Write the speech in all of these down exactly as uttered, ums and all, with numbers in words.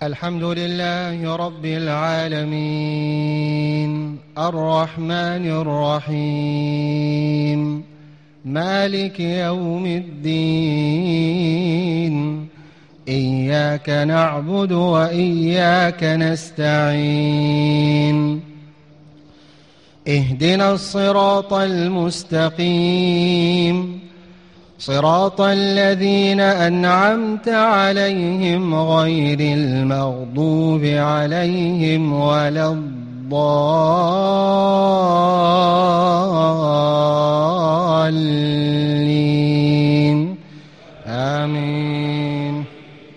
الحمد لله رب العالمين الرحمن الرحيم مالك يوم الدين إياك نعبد وإياك نستعين اهدنا الصراط المستقيم صراط الذين أنعمت عليهم غير المغضوب عليهم ولا الضالين آمين.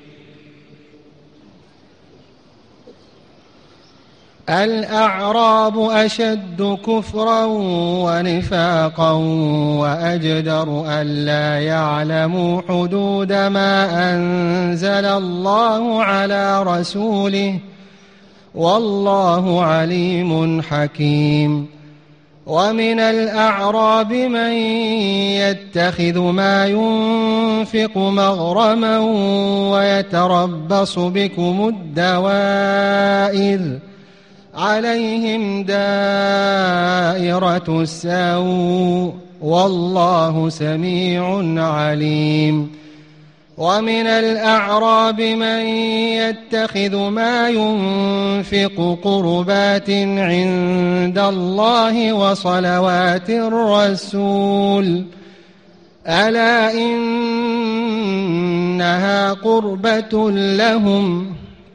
الأعراب أشد كفرا ونفاقا وأجدر ألا يعلموا حدود ما أنزل الله على رسوله والله عليم حكيم. ومن الأعراب من يتخذ ما ينفق مغرما ويتربص بكم الدوائر عليهم دائرة السوء والله سميع عليم. ومن الأعراب من يتخذ ما ينفق قربات عند الله وصلوات الرسول ألا إنها قربة لهم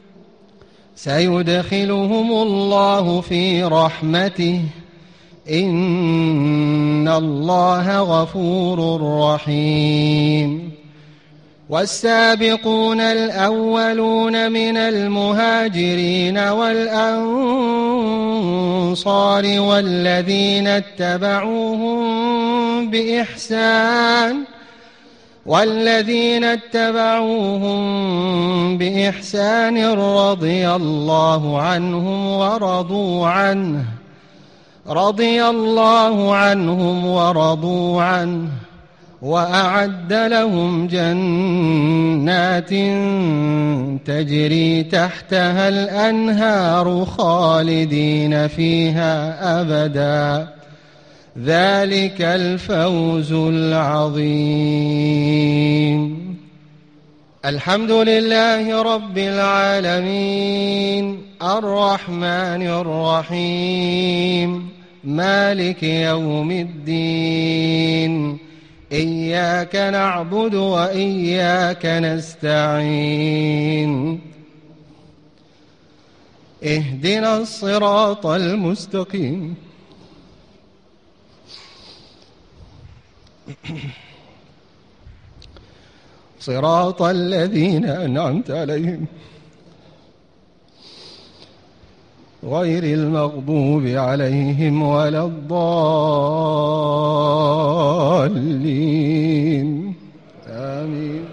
سيدخلهم الله في رحمته إن الله غفور رحيم. والسابقون الأولون من المهاجرين والأنصار والذين اتبعوهم بإحسان والذين اتبعوهم بإحسان رضي الله عنهم ورضوا عنه رضي الله عنهم ورضوا عنه وأعد لهم جنات تجري تحتها الأنهار خالدين فيها أبدا ذلك الفوز العظيم. الحمد لله رب العالمين الرحمن الرحيم مالك يوم الدين إياك نعبد وإياك نستعين اهدنا الصراط المستقيم صراط الذين أنعمت عليهم غير المغضوب عليهم ولا الضالين آمين.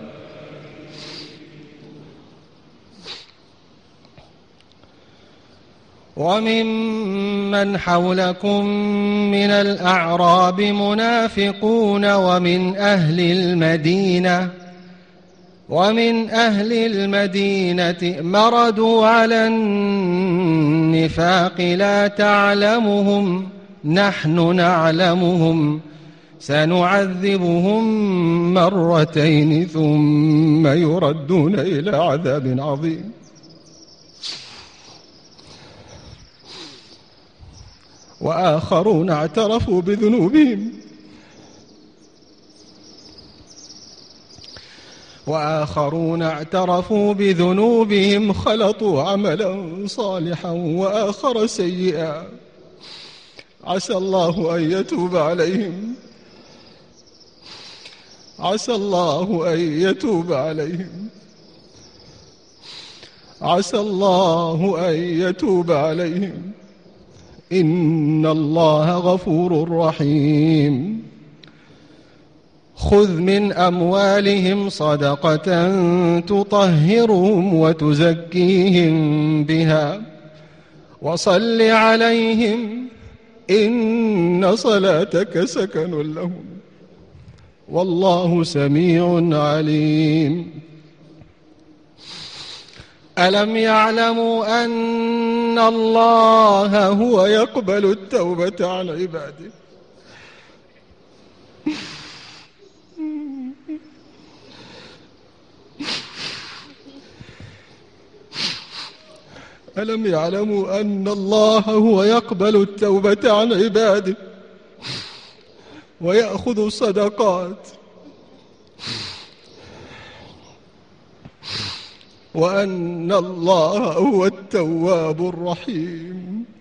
وممن حولكم من الأعراب منافقون ومن أهل المدينة ومن أهل المدينة مردوا على النفاق لا تعلمهم نحن نعلمهم سنعذبهم مرتين ثم يردون إلى عذاب عظيم. وآخرون اعترفوا بذنوبهم وآخرون اعترفوا بذنوبهم خلطوا عملا صالحا وآخر سيئا عسى الله أن يتوب عليهم عسى الله أن يتوب عليهم عسى الله أن يتوب عليهم إن الله غفور رحيم. خذ من أموالهم صدقة تطهرهم وتزكيهم بها وصل عليهم إن صلاتك سكن لهم والله سميع عليم. ألم يعلموا أن الله هو يقبل التوبة عن عباده؟ ألم يعلموا أن الله هو يقبل التوبة عن عباده ويأخذ الصدقات، وأن الله هو التواب الرحيم؟